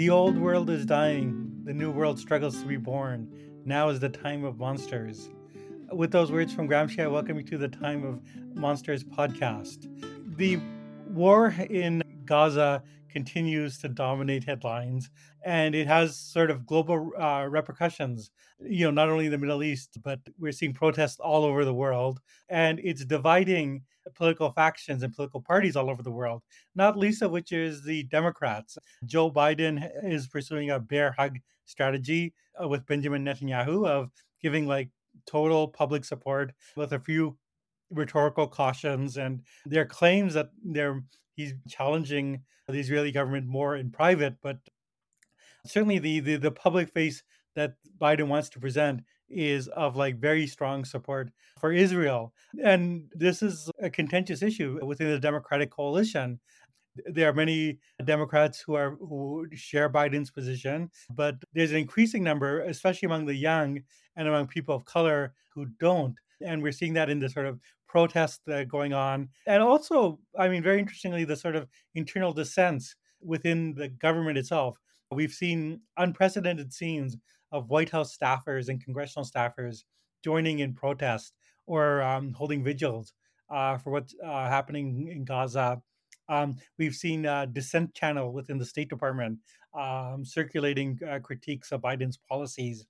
The old world is dying. The new world struggles to be born. Now is the time of monsters. With those words from Gramsci, I welcome you to the Time of Monsters podcast. The war in Gaza continues to dominate headlines, and it has sort of global repercussions. Not only in the Middle East, but we're seeing protests all over the world, and it's dividing political factions and political parties all over the world, not least of which is the Democrats. Joe Biden is pursuing a bear hug strategy with Benjamin Netanyahu of giving total public support with a few rhetorical cautions, and their claims that he's challenging the Israeli government more in private, but certainly the public face that Biden wants to present is of very strong support for Israel. And this is a contentious issue within the Democratic coalition. There are many Democrats who share Biden's position, but there's an increasing number, especially among the young and among people of color, who don't. And we're seeing that in the sort of protests that are going on. And also, I mean, very interestingly, the sort of internal dissents within the government itself. We've seen unprecedented scenes of White House staffers and congressional staffers joining in protest or holding vigils for what's happening in Gaza. We've seen a dissent channel within the State Department circulating critiques of Biden's policies.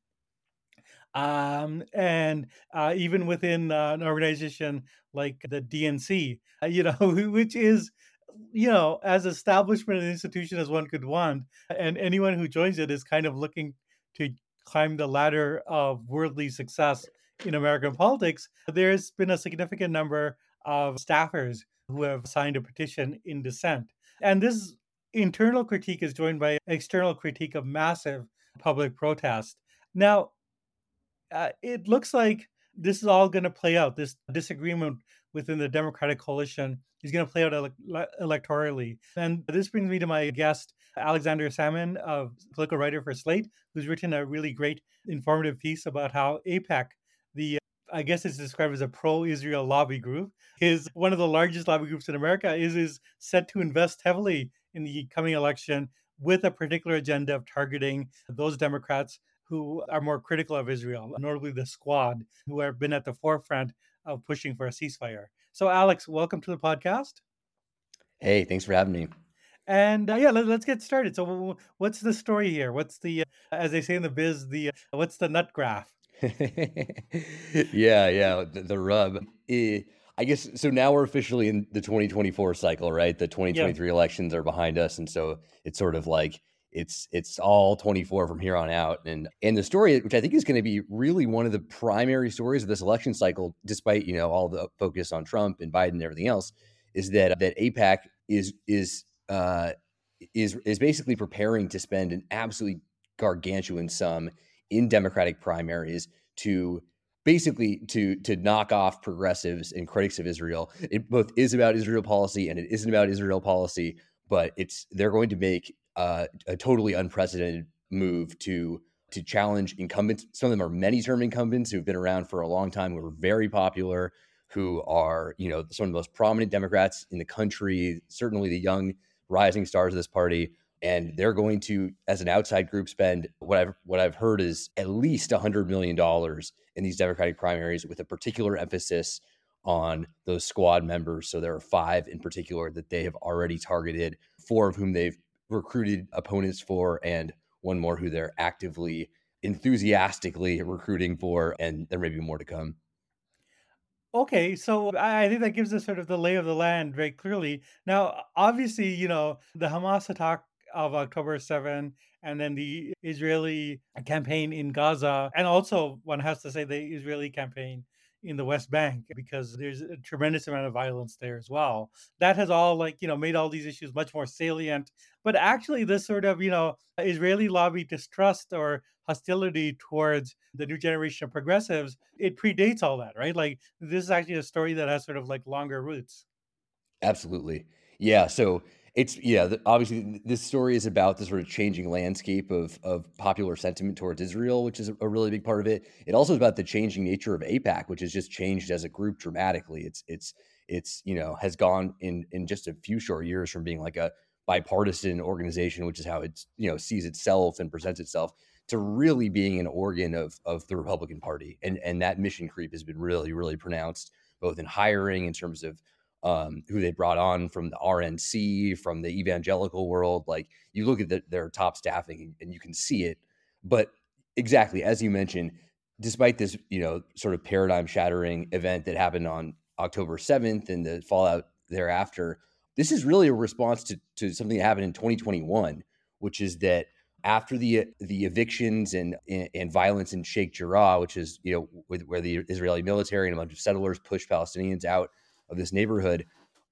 And even within an organization like the DNC, which is, as establishment and institution as one could want. And anyone who joins it is kind of looking to climb the ladder of worldly success in American politics. There's been a significant number of staffers who have signed a petition in dissent. And this internal critique is joined by external critique of massive public protest. Now, it looks like this is all going to play out. This disagreement within the Democratic coalition is going to play out electorally. And this brings me to my guest, Alexander Salmon, a political writer for Slate, who's written a really great informative piece about how AIPAC, the I guess it's described as a pro-Israel lobby group, is one of the largest lobby groups in America, is set to invest heavily in the coming election with a particular agenda of targeting those Democrats who are more critical of Israel, notably the Squad, who have been at the forefront of pushing for a ceasefire. So, Alex, welcome to the podcast. Hey, thanks for having me. And let's get started. So, what's the story here? What's as they say in the biz, what's the nut graph? Yeah, the rub. I guess so. Now we're officially in the 2024 cycle, right? The Yeah. 2023 elections are behind us, and so it's sort of like it's all 24 from here on out. And the story, which I think is going to be really one of the primary stories of this election cycle, despite all the focus on Trump and Biden and everything else, is that AIPAC is basically preparing to spend an absolutely gargantuan sum in Democratic primaries to basically to knock off progressives and critics of Israel. It both is about Israel policy and it isn't about Israel policy, but they're going to make a totally unprecedented move to challenge incumbents. Some of them are many-term incumbents who've been around for a long time, who are very popular, who are some of the most prominent Democrats in the country, certainly the young rising stars of this party. And they're going to, as an outside group, spend what I've heard is at least $100 million in these Democratic primaries, with a particular emphasis on those Squad members. So there are 5 in particular that they have already targeted, 4 of whom they've recruited opponents for, and 1 more who they're actively, enthusiastically recruiting for, and there may be more to come. Okay, so I think that gives us sort of the lay of the land very clearly. Now, obviously, the Hamas attack of October 7 and then the Israeli campaign in Gaza, and also one has to say the Israeli campaign in the West Bank, because there's a tremendous amount of violence there as well. That has all made all these issues much more salient. But actually this sort of, Israeli lobby distrust or hostility towards the new generation of progressives, it predates all that, right? Like this is actually a story that has sort of longer roots. Absolutely. Yeah. So obviously this story is about the sort of changing landscape of popular sentiment towards Israel, which is a really big part of it. It also is about the changing nature of AIPAC, which has just changed as a group dramatically. It's has gone in just a few short years from being like a bipartisan organization, which is how it sees itself and presents itself, to really being an organ of the Republican Party. And that mission creep has been really, really pronounced, both in hiring in terms of who they brought on from the RNC, from the evangelical world. Like, you look at their top staffing and you can see it. But exactly, as you mentioned, despite this, sort of paradigm shattering event that happened on October 7th and the fallout thereafter, this is really a response to something that happened in 2021, which is that after the evictions and violence in Sheikh Jarrah, which is where the Israeli military and a bunch of settlers pushed Palestinians out of this neighborhood,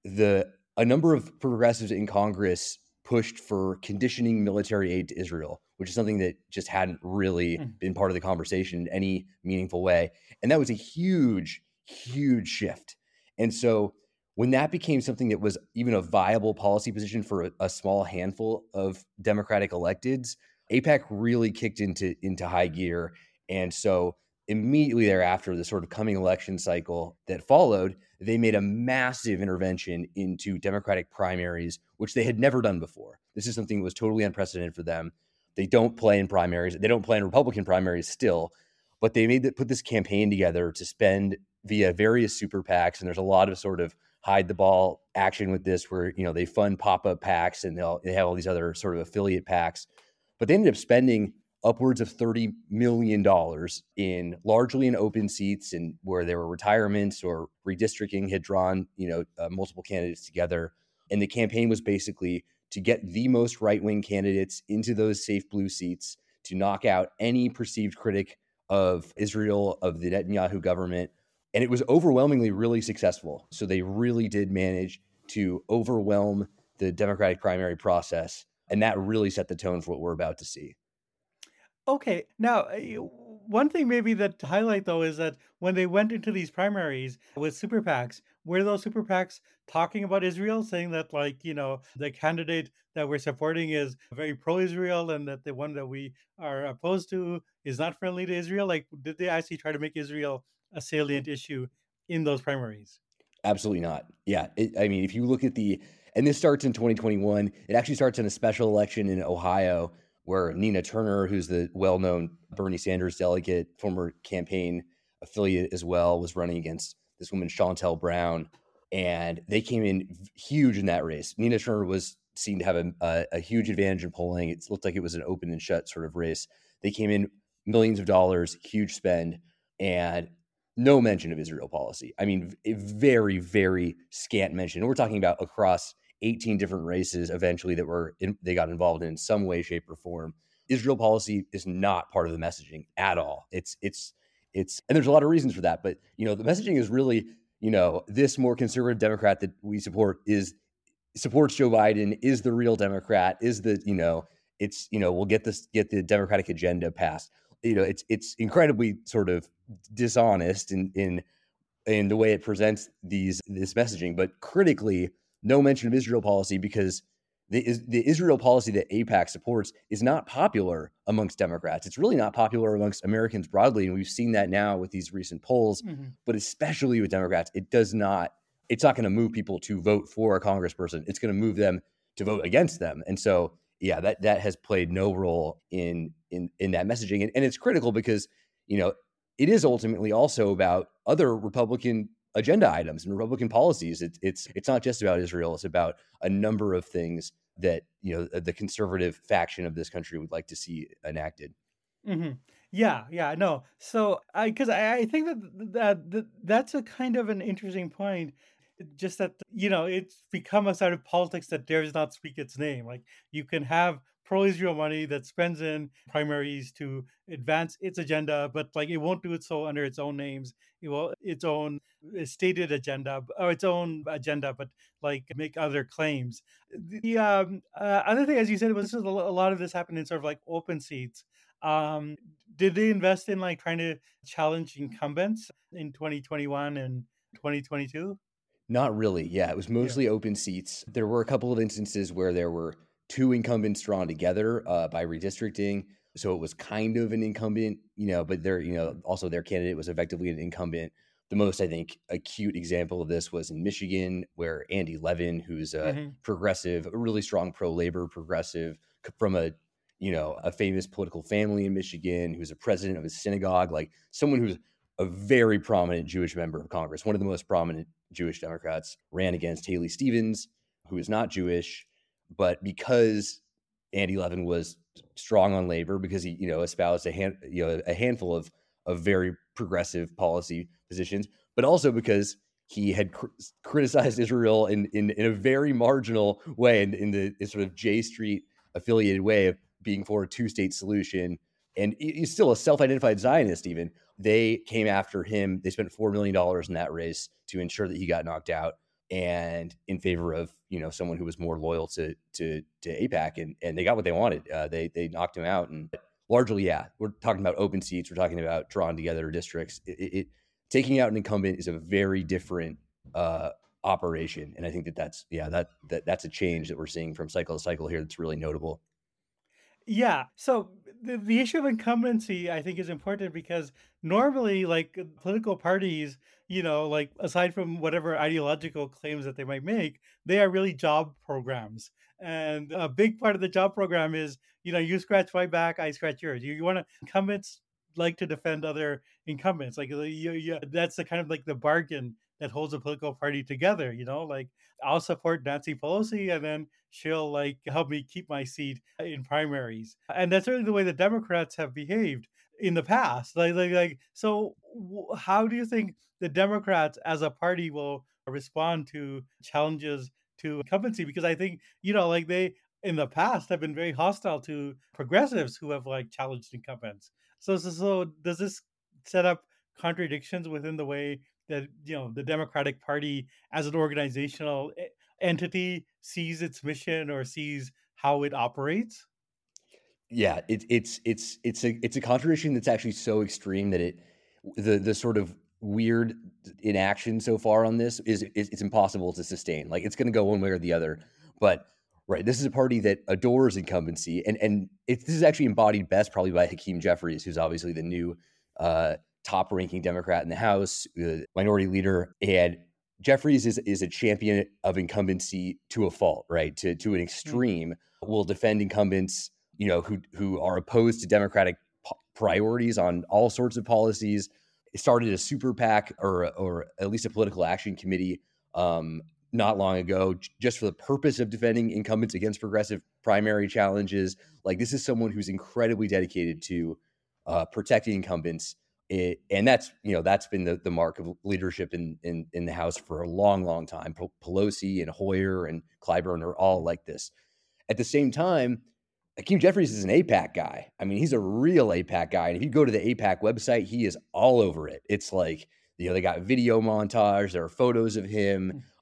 a number of progressives in Congress pushed for conditioning military aid to Israel, which is something that just hadn't really been part of the conversation in any meaningful way. And that was a huge, huge shift. And so when that became something that was even a viable policy position for a small handful of Democratic electeds, AIPAC really kicked into high gear. And so immediately thereafter, the sort of coming election cycle that followed, they made a massive intervention into Democratic primaries, which they had never done before. This is something that was totally unprecedented for them. They don't play in primaries. They don't play in Republican primaries still, but they put this campaign together to spend via various super PACs. And there's a lot of sort of hide the ball action with this, where they fund pop-up PACs and they have all these other sort of affiliate PACs. But they ended up spending upwards of $30 million largely in open seats, and where there were retirements or redistricting had drawn multiple candidates together. And the campaign was basically to get the most right-wing candidates into those safe blue seats, to knock out any perceived critic of Israel, of the Netanyahu government. And it was overwhelmingly really successful. So they really did manage to overwhelm the Democratic primary process. And that really set the tone for what we're about to see. Okay, now one thing maybe that to highlight though is that when they went into these primaries with super PACs, were those super PACs talking about Israel, saying that the candidate that we're supporting is very pro-Israel and that the one that we are opposed to is not friendly to Israel? Like, did they actually try to make Israel a salient issue in those primaries? Absolutely not. Yeah. I mean, if you look at and this starts in 2021, it actually starts in a special election in Ohio where Nina Turner, who's the well-known Bernie Sanders delegate, former campaign affiliate as well, was running against this woman, Chantel Brown. And they came in huge in that race. Nina Turner was seen to have a huge advantage in polling. It looked like it was an open and shut sort of race. They came in millions of dollars, huge spend, and no mention of Israel policy. I mean, a very, very scant mention. We're talking about across 18 different races eventually they got involved in some way, shape, or form. Israel policy is not part of the messaging at all. It's and there's a lot of reasons for that, but the messaging is really, this more conservative Democrat that we support supports Joe Biden, is the real Democrat, is we'll get the Democratic agenda passed. It's incredibly sort of dishonest in the way it presents this messaging, but critically, no mention of Israel policy, because the Israel policy that AIPAC supports is not popular amongst Democrats. It's really not popular amongst Americans broadly, and we've seen that now with these recent polls. But especially with Democrats, it's not going to move people to vote for a congressperson. It's going to move them to vote against them. And so, yeah, that has played no role in that messaging, and it's critical because it is ultimately also about other Republican agenda items and Republican policies. It's not just about Israel. It's about a number of things that the conservative faction of this country would like to see enacted. Yeah, no. So I think that's a kind of an interesting point. Just that it's become a side of politics that dares not speak its name. Like, you can have pro-Israel money that spends in primaries to advance its agenda, but like it won't do it so under its own names. It will its own stated agenda or its own agenda, but like make other claims. The other thing, as you said, was a lot of this happened in sort of like open seats. Um, did they invest in like trying to challenge incumbents in 2021 and 2022? Not really. Yeah, it was Yeah. mostly open seats. There were a couple of instances where there were two incumbents drawn together by redistricting. So it was kind of an incumbent, but also their candidate was effectively an incumbent. The most, I think, acute example of this was in Michigan, where Andy Levin, who's a Hmm. progressive, a really strong pro-labor progressive from a famous political family in Michigan, who's a president of a synagogue, like someone who's a very prominent Jewish member of Congress, one of the most prominent Jewish Democrats, ran against Haley Stevens, who is not Jewish, but because Andy Levin was strong on labor, because he, espoused a handful of very progressive policy positions, but also because he had criticized Israel in a very marginal way, in the sort of J Street affiliated way of being for a two-state solution. And he's still a self-identified Zionist even. They came after him. They spent $4 million in that race to ensure that he got knocked out, and in favor of someone who was more loyal to AIPAC, and they got what they wanted. They knocked him out, and largely, yeah, we're talking about open seats. We're talking about drawn together districts. Taking out an incumbent is a very different operation, and I think that's a change that we're seeing from cycle to cycle here. That's really notable. Yeah. So the issue of incumbency, I think, is important because normally, like political parties, like aside from whatever ideological claims that they might make, they are really job programs. And a big part of the job program is, you scratch my back, I scratch yours. You want to, incumbents like to defend other incumbents. Like, that's the kind of like the bargain that holds a political party together, like I'll support Nancy Pelosi and then she'll like help me keep my seat in primaries. And that's really the way the Democrats have behaved in the past. So how do you think the Democrats as a party will respond to challenges to incumbency? Because I think, like they in the past have been very hostile to progressives who have like challenged incumbents. So does this set up contradictions within the way that the Democratic Party as an organizational entity sees its mission or sees how it operates? Yeah, it's a contradiction that's actually so extreme that the sort of weird inaction so far on this is it's impossible to sustain. Like it's going to go one way or the other. But right, this is a party that adores incumbency, and this is actually embodied best probably by Hakeem Jeffries, who's obviously the new top ranking Democrat in the House, minority leader, and Jeffries is a champion of incumbency to a fault, right? To an Mm. extreme, will defend incumbents, who are opposed to Democratic priorities on all sorts of policies. It started a super PAC, or at least a political action committee, not long ago, just for the purpose of defending incumbents against progressive primary challenges. Like this is someone who's incredibly dedicated to protecting incumbents. And that's been the mark of leadership in the House for a long, long time. Pelosi and Hoyer and Clyburn are all like this. At the same time, Hakeem Jeffries is an AIPAC guy. I mean, he's a real AIPAC guy. And if you go to the AIPAC website, he is all over it. It's like, they got video montage. There are photos of him. Mm.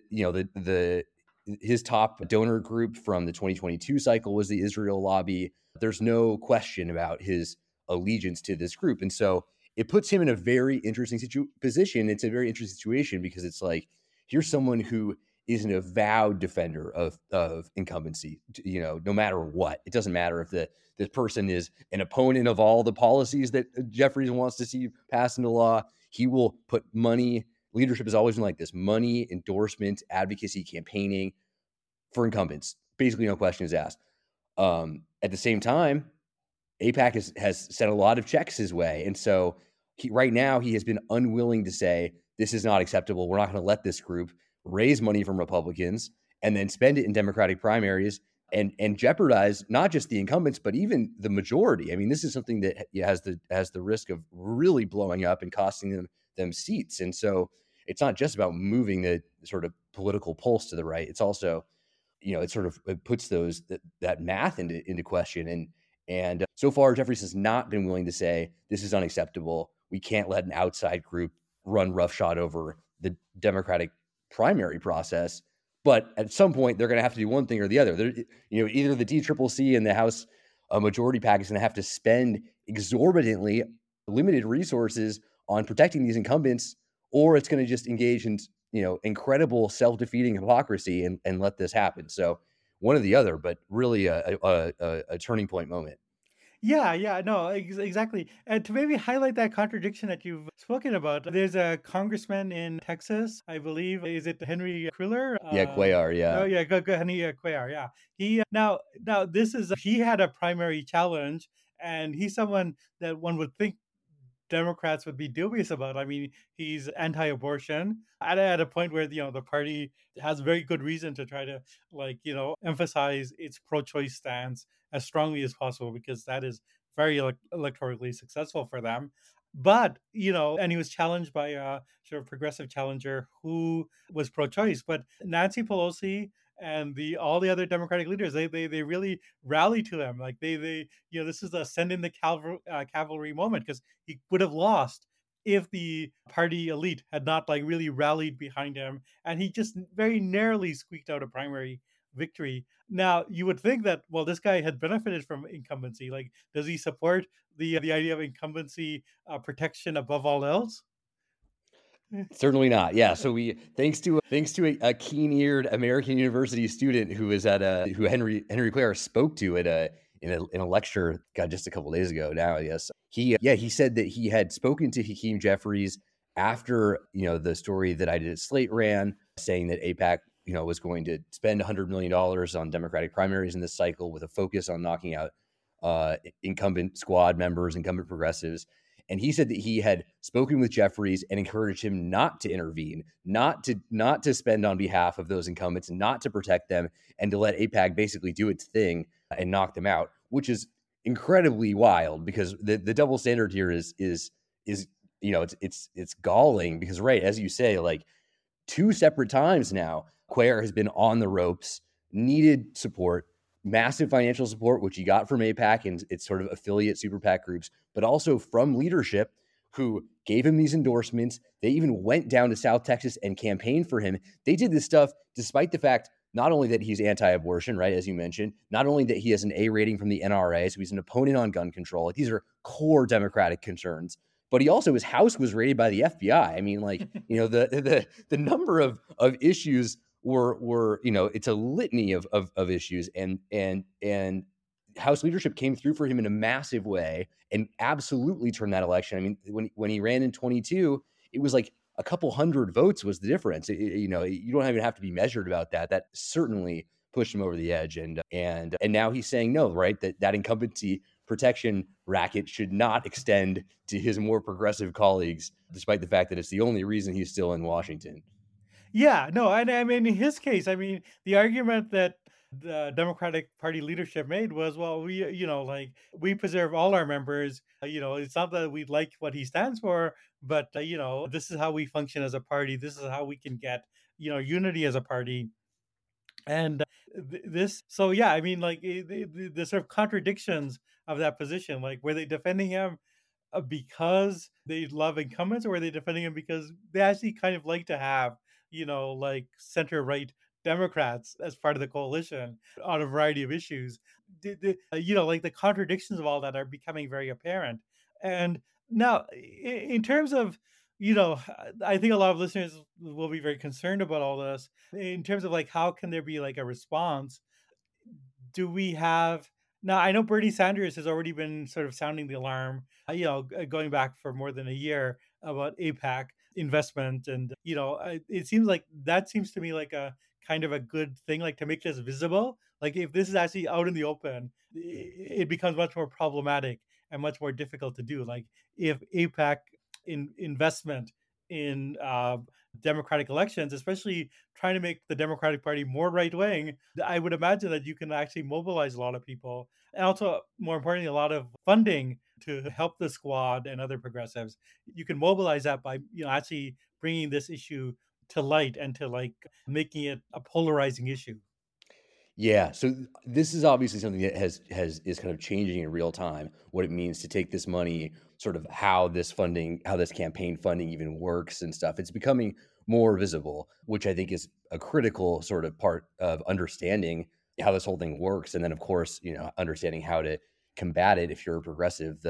His top donor group from the 2022 cycle was the Israel Lobby. There's no question about his allegiance to this group. And so it puts him in a very interesting position. It's a very interesting situation because it's like, here's someone who is an avowed defender of incumbency, no matter what. It doesn't matter if this person is an opponent of all the policies that Jeffries wants to see passed into law. He will put money. Leadership has always been like this: money, endorsement, advocacy, campaigning for incumbents. Basically, no questions asked. At the same time, AIPAC has sent a lot of checks his way. And so right now he has been unwilling to say, this is not acceptable. We're not going to let this group raise money from Republicans and then spend it in Democratic primaries and jeopardize not just the incumbents, but even the majority. I mean, this is something that has the risk of really blowing up and costing them seats. And so it's not just about moving the sort of political pulse to the right. It's also, it puts that math into question. And so far, Jeffries has not been willing to say this is unacceptable. We can't let an outside group run roughshod over the Democratic primary process. But at some point, they're going to have to do one thing or the other. Either the DCCC and the House Majority PAC is going to have to spend exorbitantly limited resources on protecting these incumbents, or it's going to just engage in incredible self-defeating hypocrisy and let this happen. So one or the other, but really a turning point moment. Yeah, yeah, no, exactly. And to maybe highlight that contradiction that you've spoken about, there's a congressman in Texas, I believe. Is it Henry Cuellar? Yeah, Cuellar, Oh yeah. yeah, go Henry Cuellar. Yeah, he now this is he had a primary challenge, and he's someone that one would think Democrats would be dubious about. I mean, he's anti-abortion at a point where the party has very good reason to try to emphasize its pro-choice stance as strongly as possible because that is very electorally successful for them. But and he was challenged by a sort of progressive challenger who was pro-choice. But Nancy Pelosi and the all the other Democratic leaders, they really rally to him. Like they this is a send in the cavalry moment because he would have lost if the party elite had not like really rallied behind him, and he just very narrowly squeaked out a primary victory. Now you would think that, well, this guy had benefited from incumbency. Like, does he support the idea of incumbency protection above all else? Certainly not. Yeah. So we thanks to a keen-eared American University student who was at a who Henry Clare spoke to at a in a lecture, God, just a couple days ago now, I guess. He said that he had spoken to Hakeem Jeffries after, the story that I did at Slate ran, saying that AIPAC, was going to spend $100 million on Democratic primaries in this cycle with a focus on knocking out incumbent squad members, incumbent progressives. And he said that he had spoken with Jeffries and encouraged him not to intervene, not to spend on behalf of those incumbents, not to protect them, and to let AIPAC basically do its thing and knock them out, which is incredibly wild because the double standard here is it's galling because, right, as you say, like, two separate times now, Cuellar has been on the ropes, needed support, massive financial support, which he got from AIPAC and its sort of affiliate super PAC groups, but also from leadership who gave him these endorsements. They even went down to South Texas and campaigned for him. They did this stuff despite the fact not only that he's anti-abortion, right, as you mentioned, not only that he has an A rating from the NRA, so he's an opponent on gun control. Like, these are core Democratic concerns. But he also, his house was raided by the FBI. I mean, like, the number of issues were it's a litany of issues, and House leadership came through for him in a massive way and absolutely turned that election. I mean, when he ran in 22, it was like a couple hundred votes was the difference. You don't even have to be measured about that. That certainly pushed him over the edge, and now he's saying no, right? That incumbency protection racket should not extend to his more progressive colleagues, despite the fact that it's the only reason he's still in Washington. Yeah, no, and I mean, in his case, I mean, the argument that the Democratic Party leadership made was, well, like, we preserve all our members. It's not that we like what he stands for, but this is how we function as a party. This is how we can get unity as a party. And this, so yeah, I mean, like, the sort of contradictions of that position, like, were they defending him because they love incumbents, or were they defending him because they actually kind of like to have, like, center right Democrats as part of the coalition on a variety of issues? Like, the contradictions of all that are becoming very apparent. And now, in terms of, I think a lot of listeners will be very concerned about all this in terms of, like, how can there be like a response? Do we have Now, I know Bernie Sanders has already been sort of sounding the alarm, going back for more than a year about APAC investment. And, it seems like that seems to me like a kind of a good thing, like, to make this visible. Like, if this is actually out in the open, it becomes much more problematic and much more difficult to do. Like, if APAC investment in democratic elections, especially trying to make the Democratic Party more right wing, I would imagine that you can actually mobilize a lot of people, and also, more importantly, a lot of funding to help the squad and other progressives. You can mobilize that by actually bringing this issue to light and to, like, making it a polarizing issue. Yeah, so this is obviously something that has is kind of changing in real time, what it means to take this money, sort of how this campaign funding even works and stuff. It's becoming more visible, which I think is a critical sort of part of understanding how this whole thing works. And then, of course, understanding how to combat it if you're a progressive.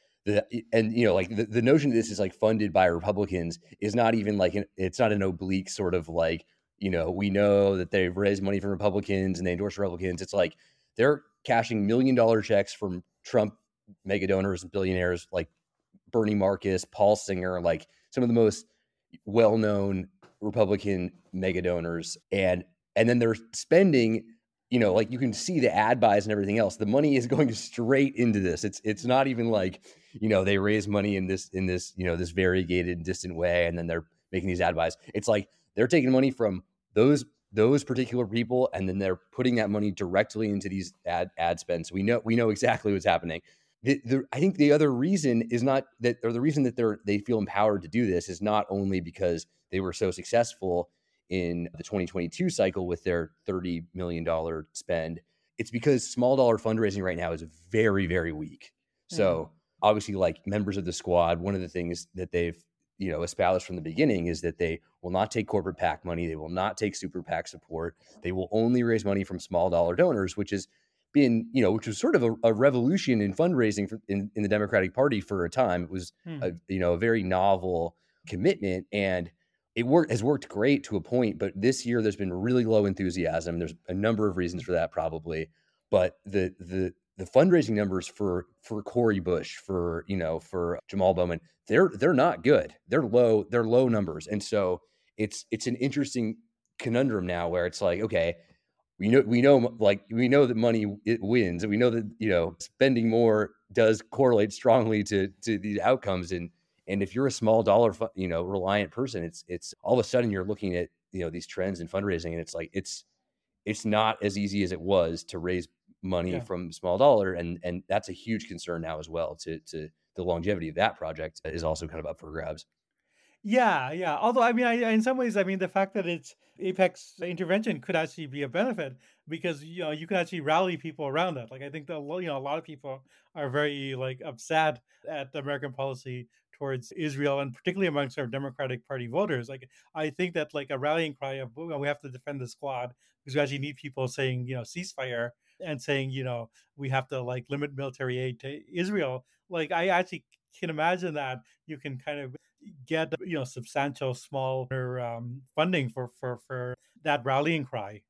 Like the notion that this is like funded by Republicans is not even like it's not an oblique sort of like, we know that they've raised money from Republicans and they endorse Republicans. It's like they're cashing $1 million checks from Trump mega donors and billionaires like Bernie Marcus, Paul Singer, like some of the most well-known Republican mega donors, and then they're spending, like you can see the ad buys and everything else. The money is going straight into this. It's not even like, they raise money in this this variegated, distant way, and then they're making these ad buys. It's like they're taking money from those particular people, and then they're putting that money directly into these ad spends. So we know exactly what's happening. I think the other reason is not that, or the reason that they feel empowered to do this is not only because they were so successful in the 2022 cycle with their $30 million spend. It's because small dollar fundraising right now is very, very weak. Mhm. So obviously, like members of the squad, one of the things that they've established from the beginning is that they will not take corporate PAC money. They will not take super PAC support. They will only raise money from small dollar donors, which has been, which was sort of a revolution in fundraising in the Democratic Party for a time. It was Mhm. a very novel commitment, and has worked great to a point. But this year there's been really low enthusiasm. There's a number of reasons for that, probably, but the fundraising numbers for Cori Bush, for Jamal Bowman, they're not good. They're low numbers, and so it's an interesting conundrum now where it's like, okay, we know that money, it wins, and we know that spending more does correlate strongly to these outcomes. And if you're a small dollar reliant person, it's all of a sudden you're looking at these trends in fundraising, and it's like it's not as easy as it was to raise money Yeah. from small dollar, and that's a huge concern now as well. To the longevity of that project is also kind of up for grabs. Yeah, yeah. Although, I mean, in some ways, I mean, the fact that it's Apex intervention could actually be a benefit because you can actually rally people around that. Like, I think that a lot of people are very like upset at the American policy towards Israel, and particularly amongst our Democratic Party voters. Like, I think that like a rallying cry of we have to defend the squad because we actually need people saying ceasefire and saying we have to like limit military aid to Israel. Like, I actually can imagine that you can kind of get substantial smaller funding for that rallying cry.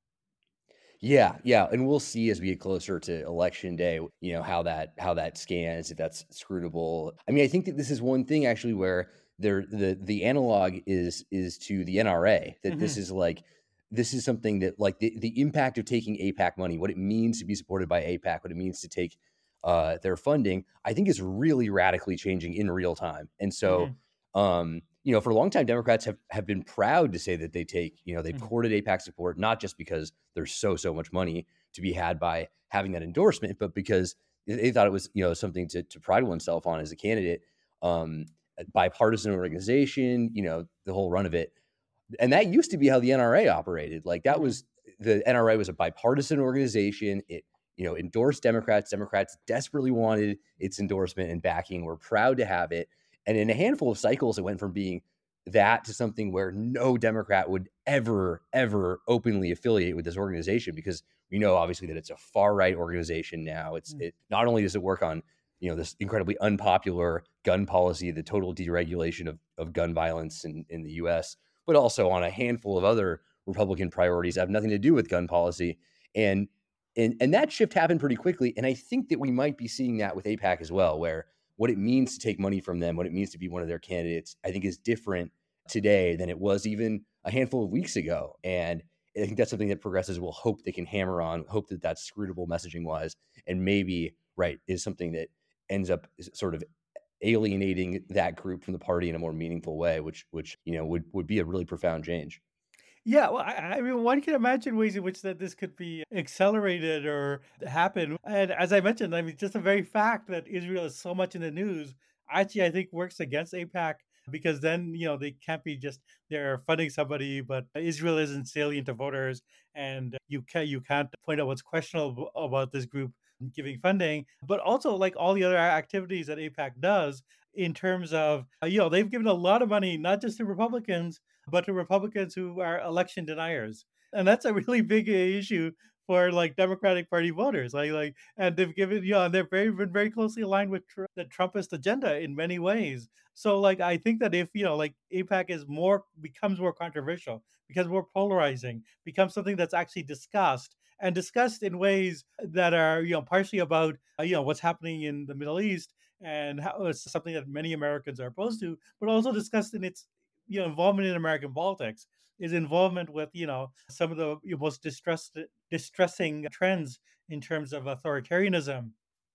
Yeah, yeah, and we'll see as we get closer to election day, how that scans, if that's scrutable. I mean, I think that this is one thing actually where the analog is to the NRA, that this Hmm. is like this is something that, like, the impact of taking APAC money, what it means to be supported by APAC, what it means to take their funding, I think is really radically changing in real time. And so Hmm. for a long time, Democrats have been proud to say that they've Hmm. courted APAC support, not just because there's so much money to be had by having that endorsement, but because they thought it was something to pride oneself on as a candidate. A bipartisan organization, the whole run of it. And that used to be how the NRA operated. Like, that Hmm. was the NRA was a bipartisan organization. It endorsed Democrats. Democrats desperately wanted its endorsement and backing. We're proud to have it. And in a handful of cycles, it went from being that to something where no Democrat would ever openly affiliate with this organization, because we know obviously that it's a far right organization now. It not only does it work on this incredibly unpopular gun policy, the total deregulation of gun violence in the U.S., but also on a handful of other Republican priorities that have nothing to do with gun policy. And and that shift happened pretty quickly. And I think that we might be seeing that with APAC as well, where what it means to take money from them, what it means to be one of their candidates, I think is different today than it was even a handful of weeks ago. And I think that's something that progressives will hope they can hammer on, hope that that's scrutable messaging wise, and maybe, right, is something that ends up sort of alienating that group from the party in a more meaningful way, which would be a really profound change. Yeah, well, I mean, one can imagine ways in which that this could be accelerated or happen. And as I mentioned, I mean, just the very fact that Israel is so much in the news, actually, I think works against APAC because then, they can't be just they're funding somebody, but Israel isn't salient to voters, and you can't point out what's questionable about this group giving funding, but also like all the other activities that APAC does in terms of, they've given a lot of money, not just to Republicans, but to Republicans who are election deniers. And that's a really big issue for like Democratic Party voters. And they've given, and they're been very closely aligned with the Trumpist agenda in many ways. So, like, I think that if, like APAC becomes more controversial, becomes more polarizing, becomes something that's actually discussed, and discussed in ways that are, partially about, what's happening in the Middle East and how it's something that many Americans are opposed to, but also discussed in its, involvement in American politics, is involvement with, some of the most distressing trends in terms of authoritarianism,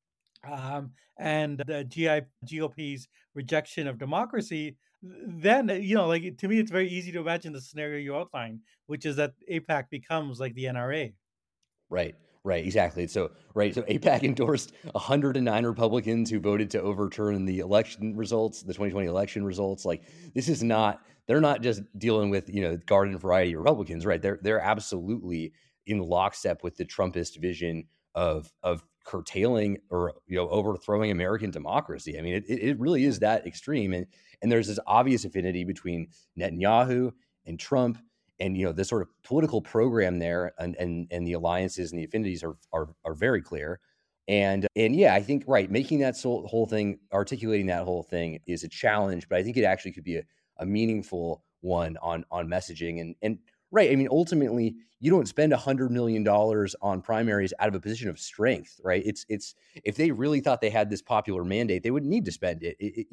and the GOP's rejection of democracy. Then, like, to me, it's very easy to imagine the scenario you outlined, which is that AIPAC becomes like the NRA. Right, right, exactly. So AIPAC endorsed 109 Republicans who voted to overturn the election results, the 2020 election results. Like, this is not, they're not just dealing with, garden variety Republicans, right? They're absolutely in lockstep with the Trumpist vision of curtailing or, overthrowing American democracy. I mean, it really is that extreme. And there's this obvious affinity between Netanyahu and Trump. And, the sort of political program there and the alliances and the affinities are very clear. And yeah, I think, right, making that whole thing, articulating that whole thing is a challenge, but I think it actually could be a meaningful one on messaging. And right, I mean, ultimately, you don't spend $100 million on primaries out of a position of strength, right? It's if they really thought they had this popular mandate, they wouldn't need to spend it,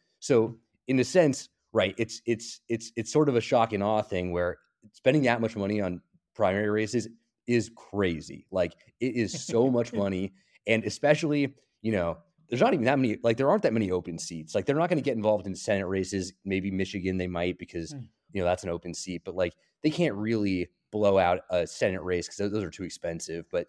So in a sense, right, it's sort of a shock and awe thing where spending that much money on primary races is crazy. Like, it is so much money. And especially, there's not even that many, like, there aren't that many open seats. Like, they're not going to get involved in Senate races. Maybe Michigan, they might, because, that's an open seat, but like, they can't really blow out a Senate race because those are too expensive. But,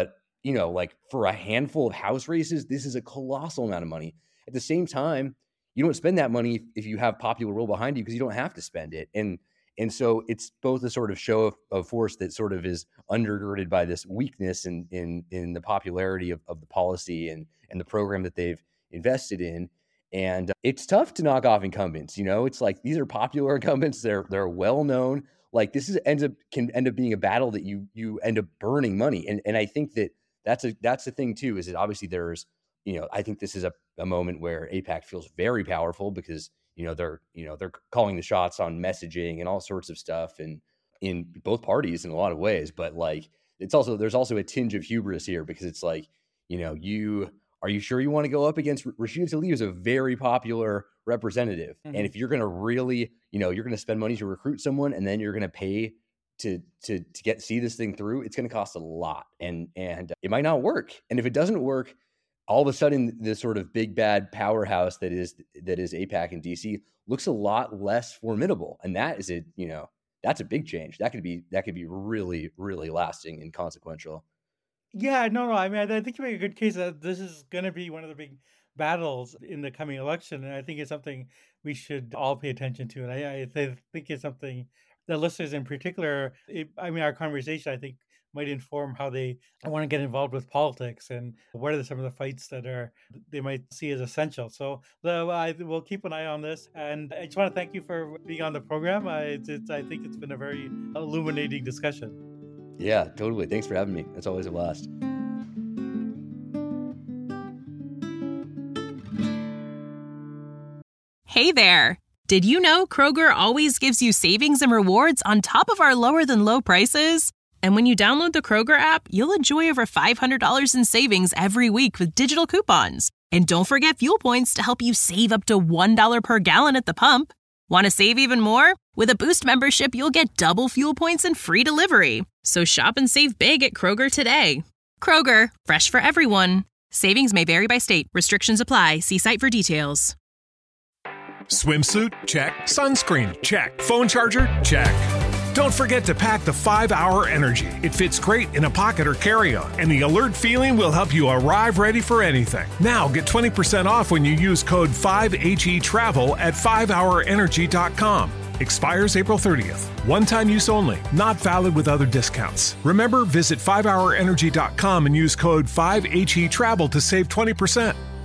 like, for a handful of House races, this is a colossal amount of money. At the same time, you don't spend that money if you have popular will behind you, because you don't have to spend it. And so it's both a sort of show of force that sort of is undergirded by this weakness in the popularity of the policy and the program that they've invested in. And it's tough to knock off incumbents. It's like, these are popular incumbents. They're well known. Like, this can end up being a battle that you end up burning money. And I think that's the thing too, is that obviously there's, I think this is a moment where AIPAC feels very powerful because they're calling the shots on messaging and all sorts of stuff, and in both parties in a lot of ways. But like, there's also a tinge of hubris here, because it's like, are you sure you want to go up against Rashida Tlaib, is a very popular representative? Mm-hmm. And if you're going to really, you're going to spend money to recruit someone, and then you're going to pay to see this thing through, it's going to cost a lot, and it might not work. And if it doesn't work, all of a sudden, this sort of big bad powerhouse that is AIPAC in DC looks a lot less formidable, and that is that's a big change. That could be really, really lasting and consequential. Yeah, no. I mean, I think you make a good case that this is going to be one of the big battles in the coming election, and I think it's something we should all pay attention to. And I think it's something that listeners in particular, our conversation, I think, might inform how they want to get involved with politics, and what are some of the fights that they might see as essential. So we'll keep an eye on this, and I just want to thank you for being on the program. I think it's been a very illuminating discussion. Yeah, totally. Thanks for having me. It's always a blast. Hey there. Did you know Kroger always gives you savings and rewards on top of our lower than low prices? And when you download the Kroger app, you'll enjoy over $500 in savings every week with digital coupons. And don't forget fuel points to help you save up to $1 per gallon at the pump. Want to save even more? With a Boost membership, you'll get double fuel points and free delivery. So shop and save big at Kroger today. Kroger, fresh for everyone. Savings may vary by state. Restrictions apply. See site for details. Swimsuit? Check. Sunscreen? Check. Phone charger? Check. Don't forget to pack the 5-Hour Energy. It fits great in a pocket or carry-on, and the alert feeling will help you arrive ready for anything. Now get 20% off when you use code 5HETRAVEL at 5hourenergy.com. Expires April 30th. One-time use only. Not valid with other discounts. Remember, visit 5hourenergy.com and use code 5HETRAVEL to save 20%.